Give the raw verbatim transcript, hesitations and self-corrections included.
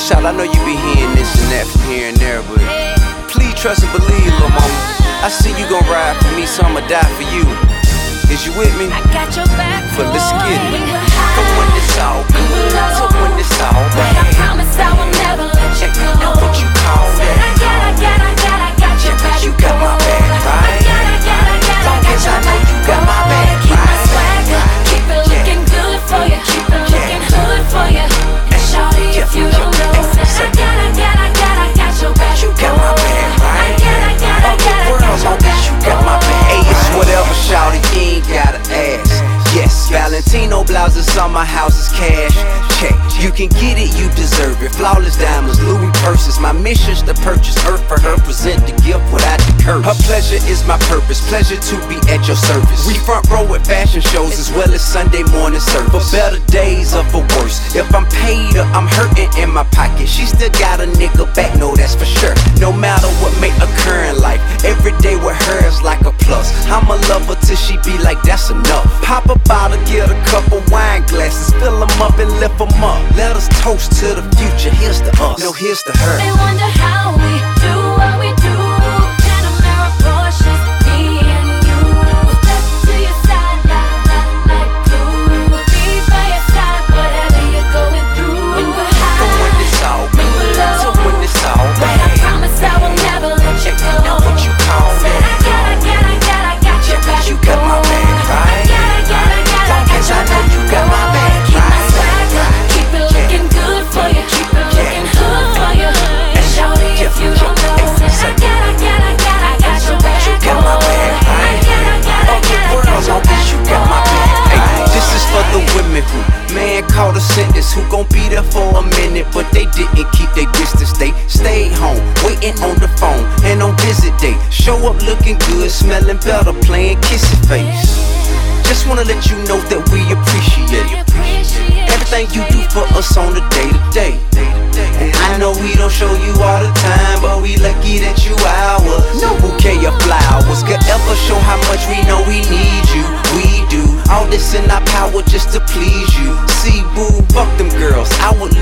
Child, I know you be hearing this and that from here and there, but please trust and believe, lil' mama. I see you gon' ride for me, so I'ma die for you. Is you with me? I got your back, but let's get it. We were From high, when it's all good to when it's all but I bad. promise I will never let you go. Now what you call Said I that? got, I got, I got, I got your back. You got my back, right? I got, I got, I got, I Long got as I your know back. you got my back, Keep my right? swagger, keep it looking good for you, keep it looking hood for you. And shawty, if you don't know, said I got, I got, I got, I got your back. You got my back, right? I got, I got, I got, I got your back. You got my back. Hey, it's whatever, shawty, you ain't gotta ask. Yes, Valentino blouses on my house is cash. Check, you can get it, you deserve it. Flawless diamonds, Louis purses. My mission's to purchase earth for her, present the gift without the curse. Her pleasure is my purpose, pleasure to be at your service. We front row at fashion shows as well as Sunday morning service. For better days or for worse, if I'm paid or I'm hurting in my pocket, she still got a nigga back, no that's for sure. No matter what may occur in life, every day with her is like a plus. I'ma love her till she be like that's enough. Pop a bottle, get a couple wine glasses, fill them up and lift them up. Let us toast to the future, here's to us, no here's to her. They wonder how we do what we do. Panamera Porsches, me and you. Step to your side, like, like, like glue. Be by your side, whatever you're going through. When we're high, From when it's all when we're good to low, when it's all but I bad. promise I will never let you go. Now what you call Said I that? got, I got, I got, I got your back. You got my back, right? I got, I got, I got, I Long got as I your know back. you got my back, Keep my right? swagger, keep it looking good for you, keep it looking hood for you. And shawty, if you don't know, said I got, I got, I got, I got your back. You got my back, right? I got, I got, I got, I got your Long as you got my back. Hey, back. this is for the women who man called a sentence, who gon' be there for a minute, but they didn't keep their distance. They stayed home, waiting on the phone, and on visit day, show up looking good, smelling better, playing kissy face. Just wanna let you know that we appreciate everything you do for us on the day to day. And I know we don't show you all the time, but we lucky that you ours. No bouquet of flowers could ever show how much we know we need you. We do all this in our power just to please you. See, boo, fuck them girls. I would